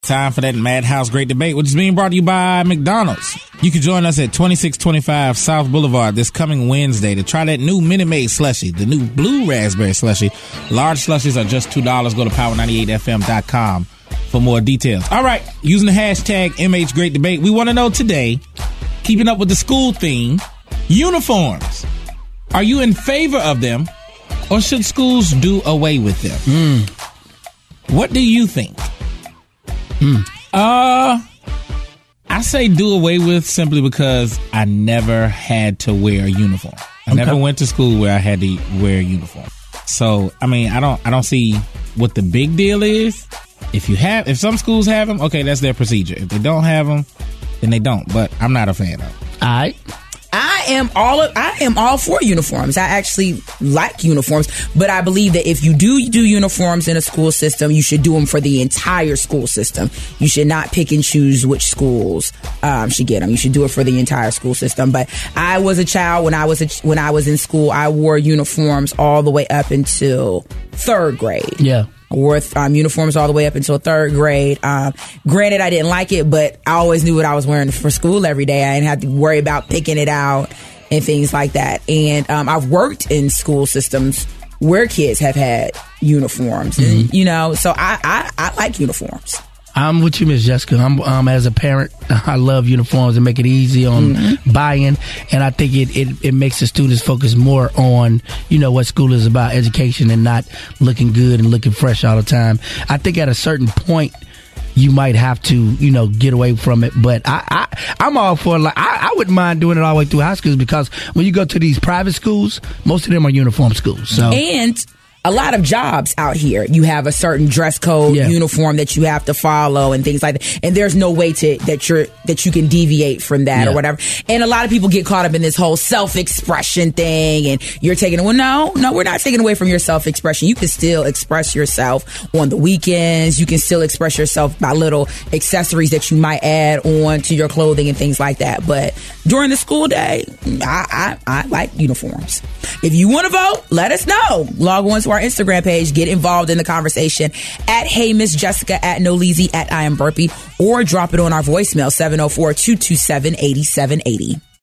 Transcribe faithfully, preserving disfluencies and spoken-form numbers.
Time for that Madhouse Great Debate, which is being brought to you by McDonald's. You can join us at twenty-six twenty-five South Boulevard this coming Wednesday to try that new Minute Maid slushie, the new blue raspberry slushie. Large slushies are just two dollars. Go to power ninety-eight f m dot com for more details. All right, using the hashtag M H Great Debate, we want to know today, keeping up with the school theme, uniforms. Are you in favor of them, or should schools do away with them? Mm. What do you think? Mm. Uh, I say do away with simply because I never had to wear a uniform. I Okay. never went to school where I had to wear a uniform. So, I mean, I don't, I don't see what the big deal is. If you have, if some schools have them, okay, that's their procedure. If they don't have them, then they don't. But I'm not a fan of them. All right. I am all of, I am all for uniforms. I actually like uniforms, but I believe that if you do do uniforms in a school system, you should do them for the entire school system. You should not pick and choose which schools um, should get them. You should do it for the entire school system. But I was a child when I was a, when I was in school. I wore uniforms all the way up until third grade. Yeah. I wore um, uniforms all the way up until third grade. Um, granted, I didn't like it, but I always knew what I was wearing for school every day. I didn't have to worry about picking it out and things like that. And um, I've worked in school systems where kids have had uniforms, Mm-hmm. and, you know, so I, I, I like uniforms. I'm with you, Miss Jessica. I'm um, as a parent, I love uniforms and make it easy on Mm-hmm. buy-in, and I think it, it, it makes the students focus more on, you know, what school is about, education, and not looking good and looking fresh all the time. I think at a certain point, you might have to, you know, get away from it. But I, I, I'm all for, like, I, I wouldn't mind doing it all the way through high schools, because when you go to these private schools, most of them are uniform schools. So And a lot of jobs out here, you have a certain dress code, Yeah. uniform that you have to follow and things like that. And there's no way to that you're that you can deviate from that Yeah. or whatever. And a lot of people get caught up in this whole self-expression thing, and you're taking well, no, no, we're not taking away from your self-expression. You can still express yourself on the weekends. You can still express yourself by little accessories that you might add on to your clothing and things like that. But during the school day, I I, I like uniforms. If you want to vote, let us know. Log on to our Instagram page, get involved in the conversation at Hey Miss Jessica, at Nolezi, at I Am Burpee, or drop it on our voicemail seven oh four, two two seven, eight seven eight oh.